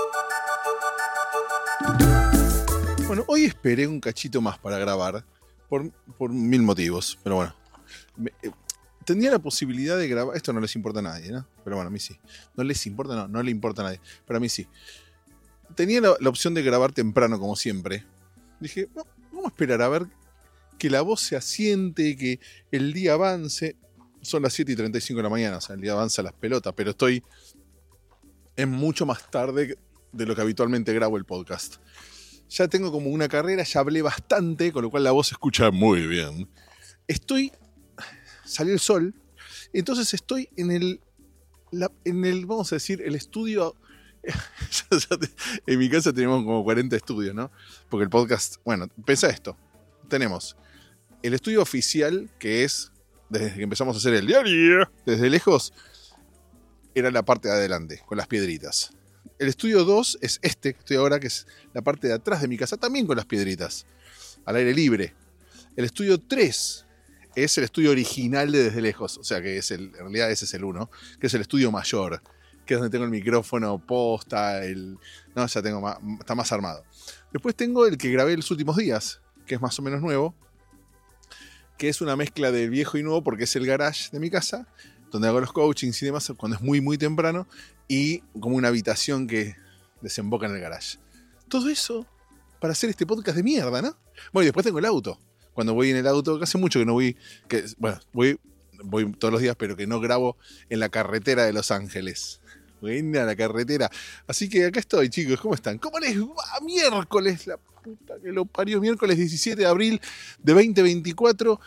Bueno, hoy esperé un cachito más para grabar, por mil motivos, pero bueno. Tendría la posibilidad de grabar, esto no les importa a nadie, ¿no? Pero bueno, a mí sí. No les importa, no le importa a nadie, pero a mí sí. Tenía la opción de grabar temprano, como siempre. Dije, no, vamos a esperar a ver que la voz se asiente, que el día avance. Son las 7:35 de la mañana, o sea, el día avanza las pelotas, pero estoy en mucho más tarde de lo que habitualmente grabo el podcast. Ya tengo como una carrera, ya hablé bastante, con lo cual la voz se escucha muy bien. Salió el sol, entonces estoy en el vamos a decir, el estudio. En mi casa tenemos como 40 estudios, ¿no? Porque el podcast, bueno, pensá esto. Tenemos el estudio oficial, que es, desde que empezamos a hacer el diario, desde lejos, era la parte de adelante, con las piedritas. El estudio 2 es este, que estoy ahora, que es la parte de atrás de mi casa, también con las piedritas, al aire libre. El estudio 3 es el estudio original de desde lejos, o sea que en realidad ese es el 1, que es el estudio mayor, que es donde tengo el micrófono posta, está más armado. Después tengo el que grabé los últimos días, que es más o menos nuevo, que es una mezcla de viejo y nuevo, porque es el garage de mi casa, donde hago los coachings y demás, cuando es muy, muy temprano, y como una habitación que desemboca en el garage. Todo eso para hacer este podcast de mierda, ¿no? Bueno, y después tengo el auto. Cuando voy en el auto, que hace mucho que no voy, voy todos los días, pero que no grabo en la carretera de Los Ángeles. Voy a la carretera. Así que acá estoy, chicos, ¿cómo están? ¿Cómo les va? Miércoles, la puta que lo parió, miércoles 17 de abril de 2024.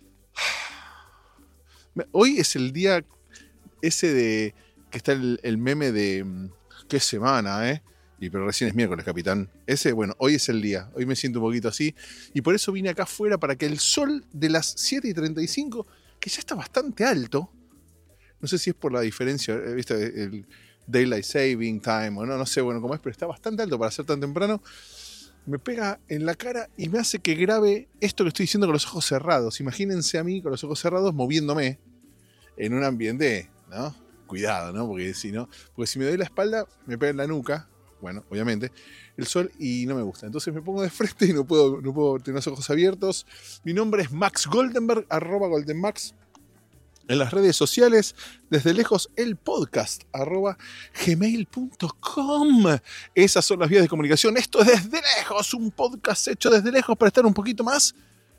Hoy es el día ese de que está el meme de qué semana, pero recién es miércoles, capitán. Bueno, hoy es el día. Hoy me siento un poquito así. Y por eso vine acá afuera para que el sol de las 7:35, que ya está bastante alto, no sé si es por la diferencia, ¿viste? El Daylight Saving Time o no sé, bueno, cómo es, pero está bastante alto para ser tan temprano. Me pega en la cara y me hace que grabe esto que estoy diciendo con los ojos cerrados. Imagínense a mí con los ojos cerrados moviéndome en un ambiente, ¿no? Cuidado, ¿no? Porque si me doy la espalda, me pega en la nuca, bueno, obviamente, el sol y no me gusta. Entonces me pongo de frente y no puedo tener los ojos abiertos. Mi nombre es Max Goldenberg, @goldenmax. En las redes sociales, desde lejos, el podcast, @gmail.com. Esas son las vías de comunicación. Esto es Desde Lejos, un podcast hecho desde lejos para estar un poquito más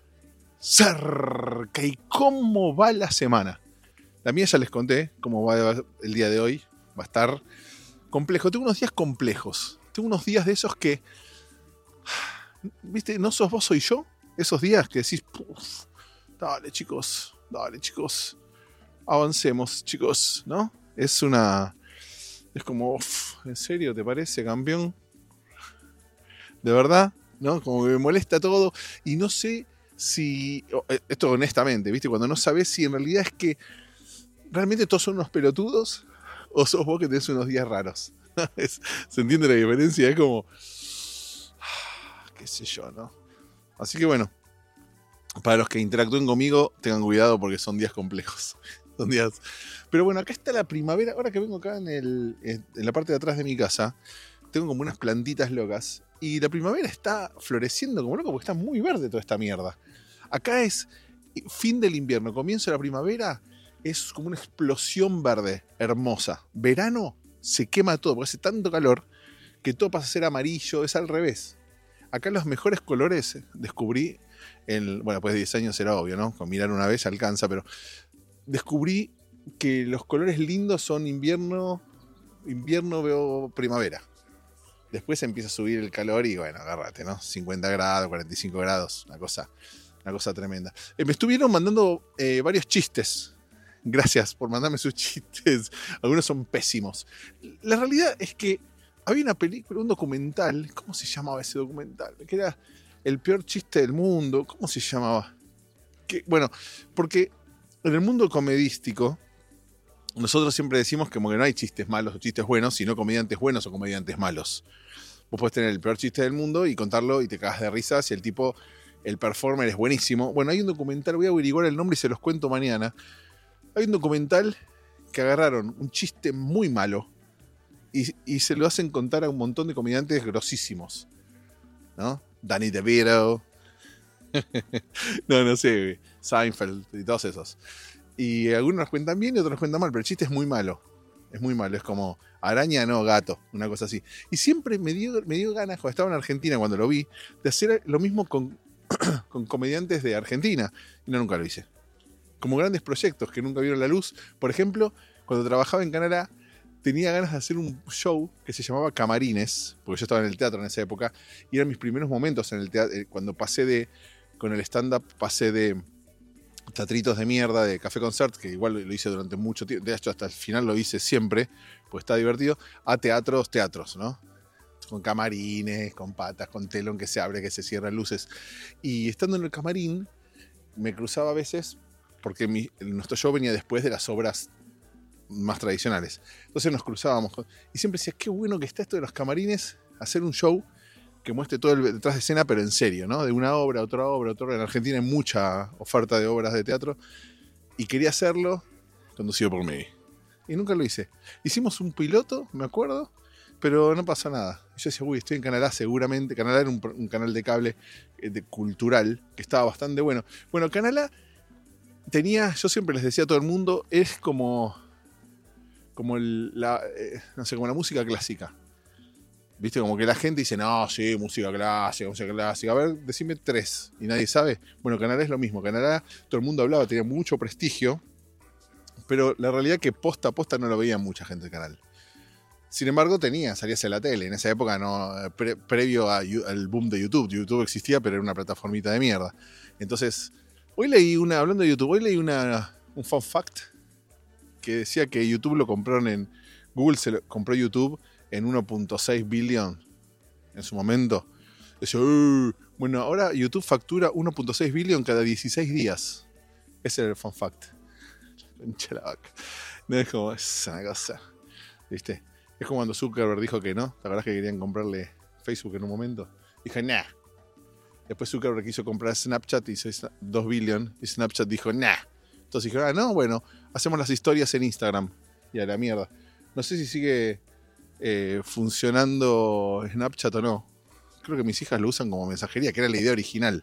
cerca. ¿Y cómo va la semana? La mía ya les conté cómo va el día de hoy. Va a estar complejo. Tengo unos días complejos. Tengo unos días de esos que, ¿viste? No sos vos, soy yo. Esos días que decís, dale chicos, avancemos, chicos, ¿no? Es como, ¿en serio te parece, campeón? ¿De verdad? ¿No? Como que me molesta todo y no sé si, esto honestamente, ¿viste? Cuando no sabes si en realidad es que realmente todos son unos pelotudos o sos vos que tenés unos días raros. ¿Se entiende la diferencia? Es como, qué sé yo, ¿no? Así que bueno, para los que interactúen conmigo, tengan cuidado porque son días complejos. Son días. Pero bueno, acá está la primavera. Ahora que vengo acá en la parte de atrás de mi casa, tengo como unas plantitas locas. Y la primavera está floreciendo como loco porque está muy verde toda esta mierda. Acá es fin del invierno, comienzo de la primavera. Es como una explosión verde, hermosa. Verano se quema todo, porque hace tanto calor que todo pasa a ser amarillo, es al revés. Acá los mejores colores descubrí, pues de 10 años era obvio, ¿no? Con mirar una vez alcanza, pero descubrí que los colores lindos son invierno veo primavera. Después empieza a subir el calor y bueno, agárrate, ¿no? 50 grados, 45 grados, una cosa tremenda. Me estuvieron mandando varios chistes. Gracias por mandarme sus chistes. Algunos son pésimos. La realidad es que había una película, un documental. ¿Cómo se llamaba ese documental? Que era el peor chiste del mundo. ¿Cómo se llamaba? Bueno, porque en el mundo comedístico nosotros siempre decimos que como que no hay chistes malos o chistes buenos, sino comediantes buenos o comediantes malos. Vos podés tener el peor chiste del mundo y contarlo y te cagas de risa si el performer es buenísimo. Bueno, hay un documental, voy a averiguar el nombre y se los cuento mañana. Hay un documental que agarraron un chiste muy malo y se lo hacen contar a un montón de comediantes grosísimos, ¿no? Danny DeVito, no sé, Seinfeld y todos esos. Y algunos los cuentan bien y otros los cuentan mal, pero el chiste es muy malo. Es muy malo, es como araña, no, gato, una cosa así. Y siempre me dio ganas, cuando estaba en Argentina, cuando lo vi, de hacer lo mismo con comediantes de Argentina. Y nunca lo hice. Como grandes proyectos que nunca vieron la luz. Por ejemplo, cuando trabajaba en Canal A, tenía ganas de hacer un show que se llamaba Camarines, porque yo estaba en el teatro en esa época, y eran mis primeros momentos en el teatro. Cuando con el stand-up, pasé de teatritos de mierda, de Café Concert, que igual lo hice durante mucho tiempo, de hecho hasta el final lo hice siempre, pues está divertido, a teatros, ¿no? Con camarines, con patas, con telón que se abre, que se cierran luces. Y estando en el camarín, me cruzaba a veces, porque nuestro show venía después de las obras más tradicionales. Entonces nos cruzábamos, y siempre decía, qué bueno que está esto de los camarines, hacer un show que muestre todo el detrás de escena, pero en serio, ¿no? De una obra, otra obra, otra obra. En Argentina hay mucha oferta de obras de teatro. Y quería hacerlo conducido por mí. Y nunca lo hice. Hicimos un piloto, me acuerdo, pero no pasó nada. Y yo decía, uy, estoy en Canal A seguramente. Canal A era un canal de cable cultural, que estaba bastante bueno. Bueno, Canal A tenía, yo siempre les decía a todo el mundo, es como la música clásica. ¿Viste? Como que la gente dice, no, sí, música clásica. A ver, decime 3. Y nadie sabe. Bueno, Canal A es lo mismo. Canal A, todo el mundo hablaba, tenía mucho prestigio. Pero la realidad es que posta a posta no lo veía mucha gente el canal. Sin embargo, salías en la tele. En esa época, no, previo al boom de YouTube. YouTube existía, pero era una plataformita de mierda. Entonces, hablando de YouTube, un fun fact que decía que YouTube lo compraron Google se compró YouTube en 1.6 billón en su momento. Decía, bueno, ahora YouTube factura 1.6 billón cada 16 días. Ese era el fun fact. No es como, es una cosa, ¿viste? Es como cuando Zuckerberg dijo que no. ¿Te acordás que querían comprarle Facebook en un momento? Dije, nah. Después Zuckerberg quiso comprar Snapchat y hizo 2 billion. Y Snapchat dijo, nah. Entonces dije, no, bueno, hacemos las historias en Instagram. Y a la mierda. No sé si sigue funcionando Snapchat o no. Creo que mis hijas lo usan como mensajería, que era la idea original.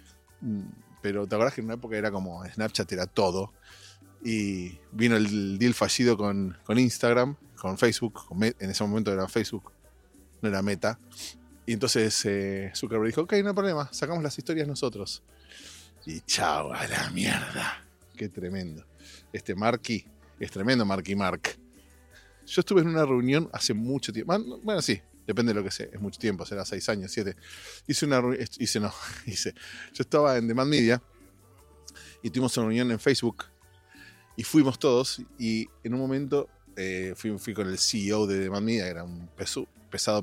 Pero te acordás que en una época era como Snapchat era todo. Y vino el deal fallido con Instagram, con Facebook. En ese momento era Facebook, no era Meta. Y entonces Zuckerberg dijo, ok, no hay problema, sacamos las historias nosotros. Y chao, a la mierda. Qué tremendo. Marky es tremendo, Marky Mark. Yo estuve en una reunión hace mucho tiempo. Bueno, sí, depende de lo que sea. Es mucho tiempo, será 6 años, 7. Yo estaba en Demand Media y tuvimos una reunión en Facebook y fuimos todos. Y en un momento fui con el CEO de Demand Media, era un pesado,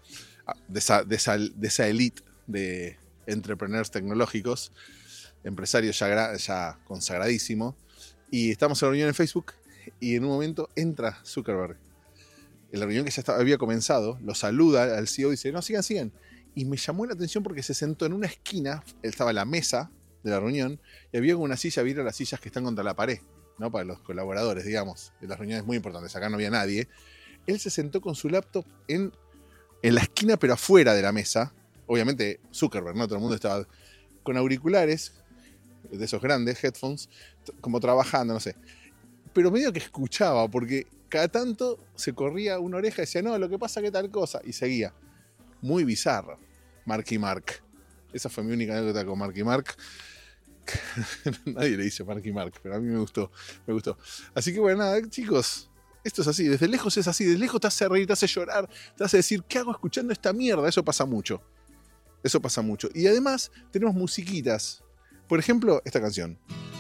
de esa elite de entrepreneurs tecnológicos, empresarios ya consagradísimo. Y estamos en la reunión en Facebook. Y en un momento entra Zuckerberg. En la reunión que ya había comenzado, lo saluda al CEO y dice, no, sigan. Y me llamó la atención porque se sentó en una esquina, estaba la mesa de la reunión, y había una silla, vieron las sillas que están contra la pared, ¿no? Para los colaboradores, digamos, de las reuniones muy importantes, acá no había nadie. Él se sentó con su laptop en la esquina, pero afuera de la mesa. Obviamente Zuckerberg, ¿no? Todo el mundo estaba con auriculares, de esos grandes, headphones, como trabajando, no sé. Pero medio que escuchaba, porque cada tanto se corría una oreja y decía, no, lo que pasa que tal cosa, y seguía. Muy bizarro. Marky Mark. Esa fue mi única anécdota con Marky Mark. Nadie le dice Marky Mark, pero a mí me gustó. Así que bueno, nada, chicos, esto es así. Desde lejos es así. Desde lejos te hace reír, te hace llorar, te hace decir, ¿qué hago escuchando esta mierda? Eso pasa mucho. Y además tenemos musiquitas. Por ejemplo, esta canción.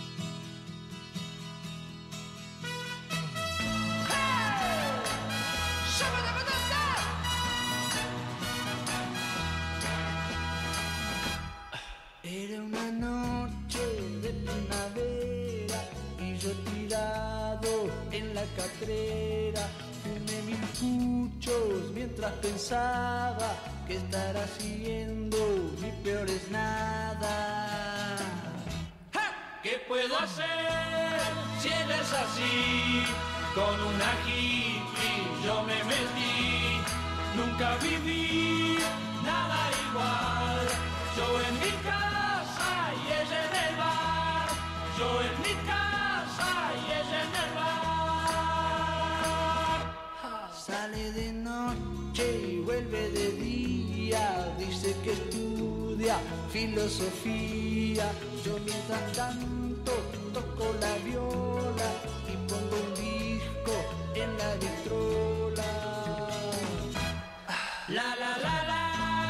Era una noche de primavera y yo tirado en la catrera fumé 1000 puchos mientras pensaba que estar haciendo mi peor es nada. ¡Ja! ¿Qué puedo hacer si él es así? con una hippie yo me metí. Nunca viví nada igual. Yo en mi casa y ella en el bar. Yo en mi casa y ella en el bar. Sale de noche y vuelve de día. Dice que estudia filosofía. Yo mientras tanto toco la viola y pongo un disco en la vitrola. La la la la.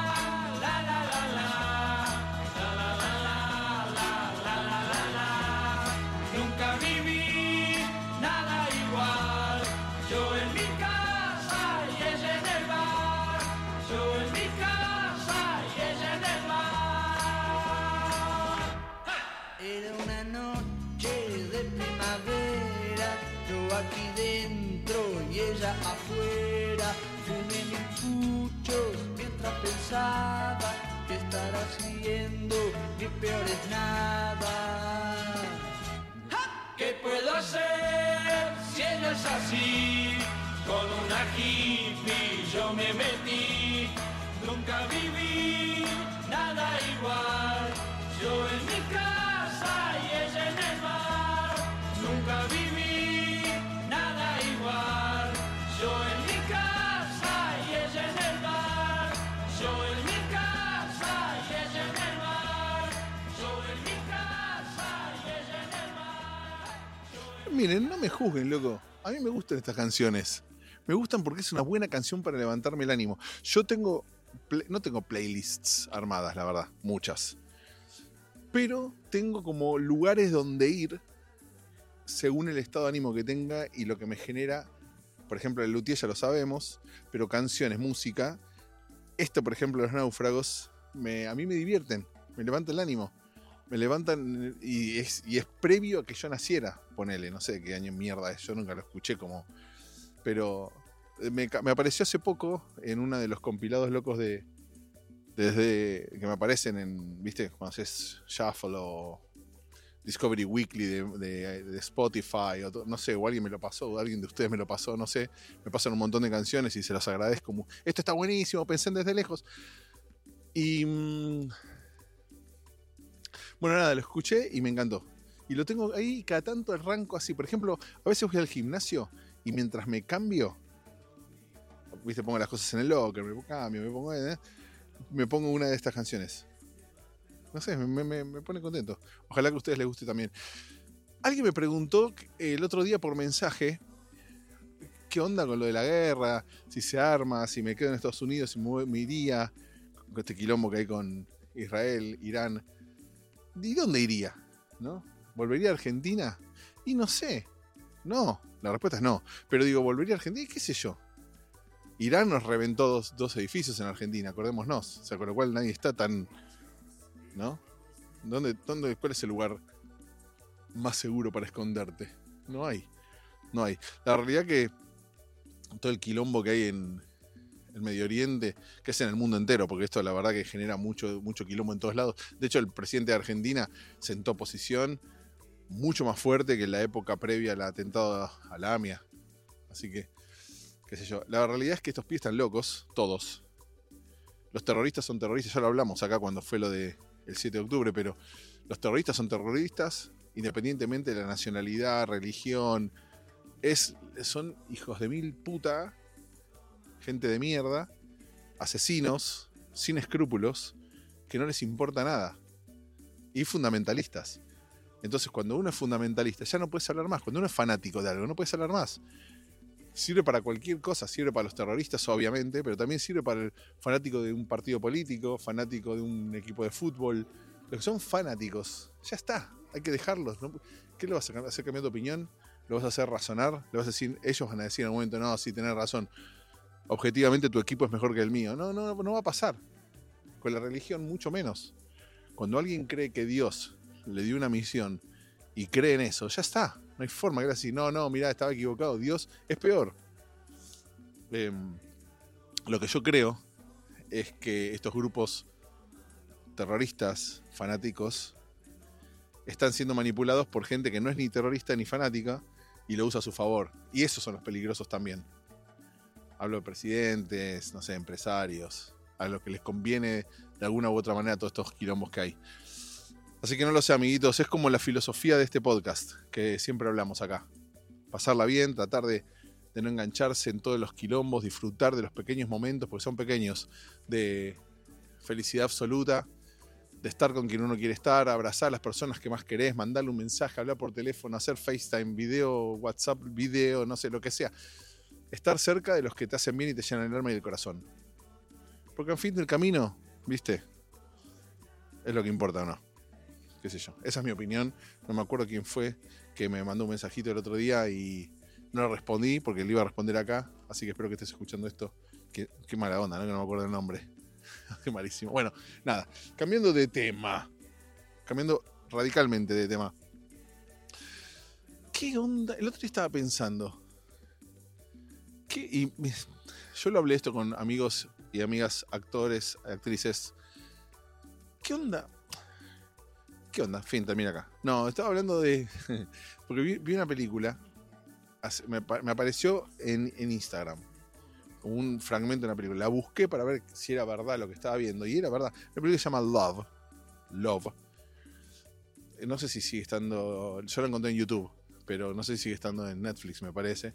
Aquí dentro y ella afuera, fumé mis puchos mientras pensaba que estar haciendo mi peor es nada. ¿Qué puedo hacer si ella es así? Con una hippie yo me metí, nunca viví nada igual. Yo en mi casa y ella en el bar, nunca viví. Yo en mi casa y ella en el bar. Yo en mi casa y ella en el bar. Yo en mi casa y ella en el bar. Miren, no me juzguen, loco. A mí me gustan estas canciones. Me gustan porque es una buena canción para levantarme el ánimo. Yo no tengo playlists armadas, la verdad, muchas. Pero tengo como lugares donde ir según el estado de ánimo que tenga y lo que me genera. Por ejemplo, el luthier ya lo sabemos, pero canciones, música. Esto, por ejemplo, Los Náufragos, a mí me divierten, me levantan el ánimo. Me levantan y es previo a que yo naciera, ponele, no sé qué año mierda es, yo nunca lo escuché como. Pero me apareció hace poco en uno de los compilados locos desde que me aparecen en, ¿viste? Cuando haces Shuffle o Discovery Weekly de Spotify, o no sé, o alguien me lo pasó, o alguien de ustedes me lo pasó, no sé. Me pasan un montón de canciones y se los agradezco. Esto está buenísimo, pensé en Desde Lejos. Y bueno, nada, lo escuché y me encantó. Y lo tengo ahí, cada tanto arranco así. Por ejemplo, a veces voy al gimnasio y mientras me cambio, ¿viste? Pongo las cosas en el locker, me pongo una de estas canciones. No sé, me pone contento. Ojalá que a ustedes les guste también. Alguien me preguntó el otro día por mensaje qué onda con lo de la guerra, si se arma, si me quedo en Estados Unidos, si me iría, con este quilombo que hay con Israel, Irán. ¿Y dónde iría? ¿No? ¿Volvería a Argentina? Y no sé. No, la respuesta es no. Pero digo, ¿volvería a Argentina? ¿Qué sé yo? Irán nos reventó dos edificios en Argentina, acordémonos. O sea, con lo cual nadie está tan... ¿No? ¿Cuál es el lugar más seguro para esconderte? No hay. La realidad que todo el quilombo que hay en el Medio Oriente, que es en el mundo entero, porque esto la verdad que genera mucho quilombo en todos lados. De hecho, el presidente de Argentina sentó posición mucho más fuerte que en la época previa al atentado a la AMIA. Así que, qué sé yo. La realidad es que estos pibes están locos, todos. Los terroristas son terroristas, ya lo hablamos acá cuando fue lo de el 7 de octubre, pero los terroristas son terroristas independientemente de la nacionalidad, religión. Son hijos de mil puta, gente de mierda, asesinos, sin escrúpulos, que no les importa nada. Y fundamentalistas. Entonces, cuando uno es fundamentalista, ya no puedes hablar más. Cuando uno es fanático de algo, no puedes hablar más. Sirve para cualquier cosa, sirve para los terroristas, obviamente, pero también sirve para el fanático de un partido político, fanático de un equipo de fútbol. Los que son fanáticos, ya está, hay que dejarlos, ¿no? ¿Qué le vas a hacer cambiar de opinión? ¿Lo vas a hacer razonar? ¿Le vas a decir, ellos van a decir en algún momento, no, sí, tenés razón, objetivamente tu equipo es mejor que el mío? No va a pasar. Con la religión mucho menos. Cuando alguien cree que Dios le dio una misión y cree en eso, ya está. No hay forma que le decir, no, mirá, estaba equivocado. Dios es peor. Lo que yo creo es que estos grupos terroristas, fanáticos, están siendo manipulados por gente que no es ni terrorista ni fanática y lo usa a su favor. Y esos son los peligrosos también. Hablo de presidentes, no sé, empresarios, a los que les conviene de alguna u otra manera todos estos quilombos que hay. Así que no lo sé, amiguitos, es como la filosofía de este podcast que siempre hablamos acá. Pasarla bien, tratar de no engancharse en todos los quilombos, disfrutar de los pequeños momentos, porque son pequeños, de felicidad absoluta, de estar con quien uno quiere estar, abrazar a las personas que más querés, mandarle un mensaje, hablar por teléfono, hacer FaceTime, video, WhatsApp, video, no sé, lo que sea. Estar cerca de los que te hacen bien y te llenan el alma y el corazón. Porque en fin del camino, ¿viste? Es lo que importa o no. Qué sé yo. Esa es mi opinión. No me acuerdo quién fue que me mandó un mensajito el otro día y no le respondí porque le iba a responder acá. Así que espero que estés escuchando esto. Qué mala onda, ¿no? Que no me acuerdo el nombre. Qué malísimo. Bueno, nada. Cambiando de tema. Cambiando radicalmente de tema. ¿Qué onda? El otro día estaba pensando. Yo lo hablé esto con amigos y amigas, actores, actrices. ¿Qué onda? ¿Qué onda? Fin, termina acá. No, estaba hablando de... Porque vi una película. Me apareció en Instagram. Un fragmento de una película. La busqué para ver si era verdad lo que estaba viendo. Y era verdad. La película se llama Love. Love. No sé si sigue estando... Yo la encontré en YouTube. Pero no sé si sigue estando en Netflix, me parece.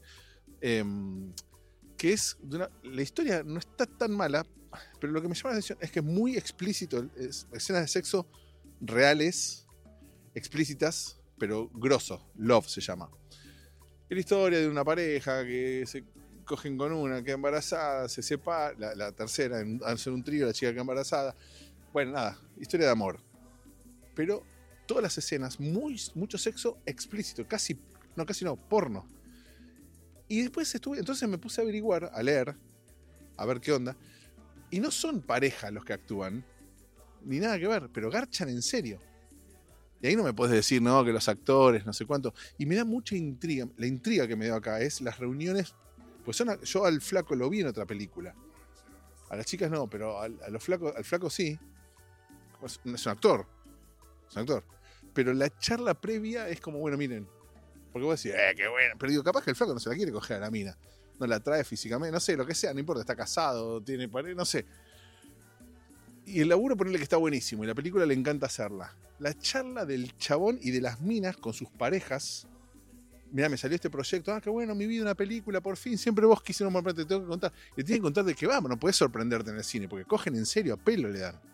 Que es... La historia no está tan mala. Pero lo que me llama la atención es que es muy explícito. Escenas de sexo reales, explícitas, pero grosso. Love se llama. Es la historia de una pareja que se cogen con una, queda embarazada, se separa, la tercera, al ser un trío, la chica queda embarazada. Bueno, nada, historia de amor. Pero todas las escenas, mucho sexo explícito, casi no, porno. Y después entonces me puse a averiguar, a leer, a ver qué onda. Y no son pareja los que actúan, ni nada que ver, pero garchan en serio. Y ahí no me puedes decir, no, que los actores, no sé cuánto. Y me da mucha intriga. La intriga que me dio acá es las reuniones. Pues yo al flaco lo vi en otra película. A las chicas no, pero al flaco sí. Es un actor. Es un actor. Pero la charla previa es como, bueno, miren. Porque vos decís, qué bueno. Pero digo, capaz que el flaco no se la quiere coger a la mina. No la trae físicamente, no sé, lo que sea, no importa, está casado, tiene pareja, no sé. Y el laburo, ponerle que está buenísimo, y la película le encanta hacerla. La charla del chabón y de las minas con sus parejas. Mirá, me salió este proyecto, qué bueno, mi vida, una película, por fin, siempre vos quisieron morarte, te tengo que contar. Y te tienen que contar de qué vamos, no podés sorprenderte en el cine, porque cogen en serio, a pelo le dan.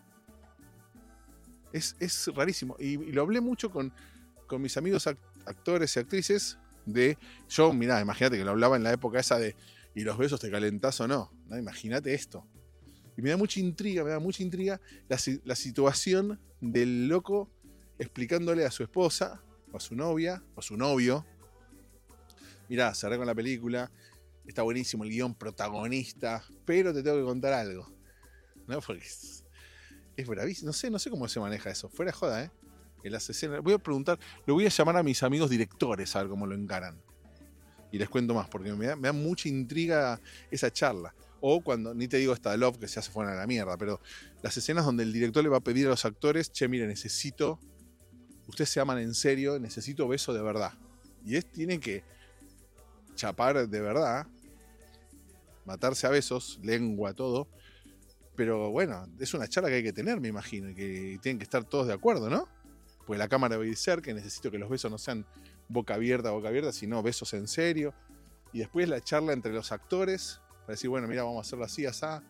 Es rarísimo. Y lo hablé mucho con mis amigos actores y actrices yo, mirá, imagínate que lo hablaba en la época esa de, ¿y los besos te calentás o no? No, imagínate esto. Y me da mucha intriga la situación del loco explicándole a su esposa, o a su novia, o a su novio. Mirá, cerré con la película, está buenísimo el guión, protagonista, pero te tengo que contar algo. ¿No? Porque es bravísimo, no sé cómo se maneja eso, fuera de joda, en las escenas. Voy a preguntar, le voy a llamar a mis amigos directores a ver cómo lo encaran. Y les cuento más, porque me da mucha intriga esa charla. O cuando, ni te digo esta de Love, que ya se fueron a la mierda, pero las escenas donde el director le va a pedir a los actores, che, mire, ustedes se aman en serio, necesito beso de verdad. Y tienen que chapar de verdad, matarse a besos, lengua, todo. Pero bueno, es una charla que hay que tener, me imagino, y que tienen que estar todos de acuerdo, ¿no? Porque la cámara va a ir cerca, que necesito que los besos no sean boca abierta, sino besos en serio. Y después la charla entre los actores, para decir, bueno, mira, vamos a hacerlo así, asá.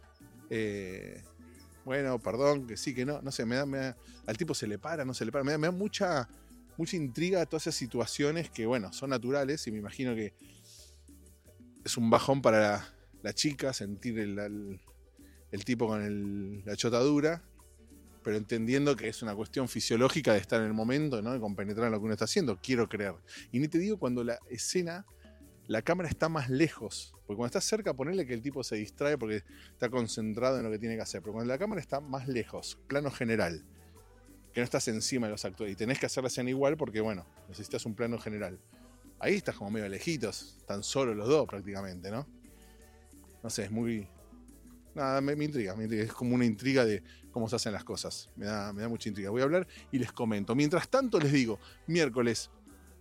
Bueno, perdón, que sí, que no. No sé, al tipo se le para, no se le para. Me da mucha intriga a todas esas situaciones que, bueno, son naturales y me imagino que es un bajón para la chica sentir el tipo con la chotadura, pero entendiendo que es una cuestión fisiológica de estar en el momento, ¿no? De compenetrar en lo que uno está haciendo, quiero creer. Y ni te digo cuando la escena, la cámara está más lejos, porque cuando está cerca, ponerle que el tipo se distrae porque está concentrado en lo que tiene que hacer, pero cuando la cámara está más lejos, plano general, que no estás encima de los actores, y tenés que hacer la escena igual porque, bueno, necesitas un plano general. Ahí estás como medio lejitos, tan solo los dos prácticamente, ¿no? No sé, es muy... Nada, me intriga, es como una intriga de cómo se hacen las cosas. Me da mucha intriga. Voy a hablar y les comento. Mientras tanto les digo, miércoles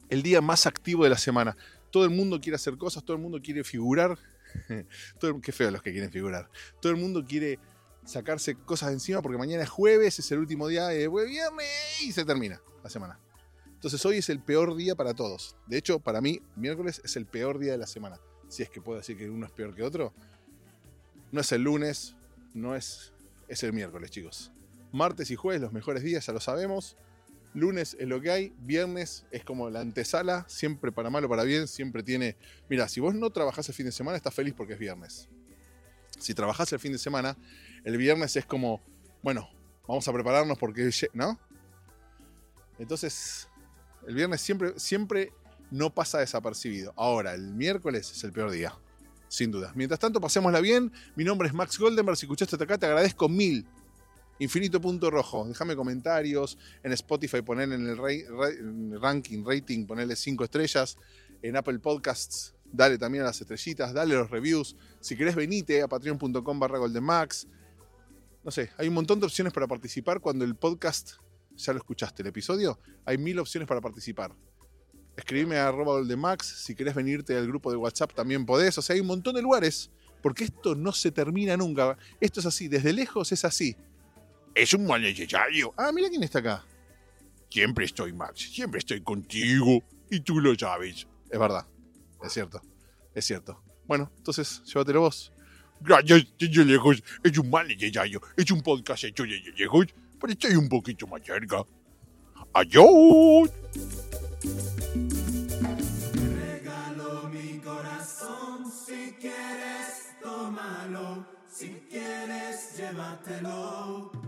el día más activo de la semana. Todo el mundo quiere hacer cosas, todo el mundo quiere figurar. Qué feo los que quieren figurar. Todo el mundo quiere sacarse cosas de encima porque mañana es jueves, es el último día de viernes y se termina la semana. Entonces hoy es el peor día para todos. De hecho, para mí, miércoles es el peor día de la semana. Si es que puedo decir que uno es peor que otro. No es el lunes, es el miércoles, chicos. Martes y jueves, los mejores días, ya lo sabemos. Lunes es lo que hay, viernes es como la antesala, siempre para mal o para bien, siempre tiene... Mira, si vos no trabajás el fin de semana, estás feliz porque es viernes. Si trabajás el fin de semana, el viernes es como, bueno, vamos a prepararnos porque... ¿no? Entonces, el viernes siempre no pasa desapercibido. Ahora, el miércoles es el peor día, sin duda. Mientras tanto, pasémosla bien. Mi nombre es Max Goldenberg, si escuchaste hasta acá, te agradezco 1000. Infinito punto rojo, déjame comentarios, en Spotify poner en el rating, ponerle 5 estrellas, en Apple Podcasts, dale también a las estrellitas, dale los reviews, si querés venite a patreon.com/goldenmax, no sé, hay un montón de opciones para participar cuando el podcast, ya lo escuchaste, el episodio, hay 1000 opciones para participar. Escribime a @goldenmax, si querés venirte al grupo de WhatsApp también podés, o sea, hay un montón de lugares, porque esto no se termina nunca, esto es así, desde lejos es así. Es un mal necesario. Ah, mira quién está acá. Siempre estoy, Max. Siempre estoy contigo. Y tú lo sabes. Es verdad. Es cierto. Es cierto. Bueno, entonces, llévatelo vos. Gracias, desde lejos. Es un mal necesario. Es un podcast hecho desde lejos, pero estoy un poquito más cerca. ¡Adiós! Regalo mi corazón. Si quieres, tómalo. Si quieres, llévatelo.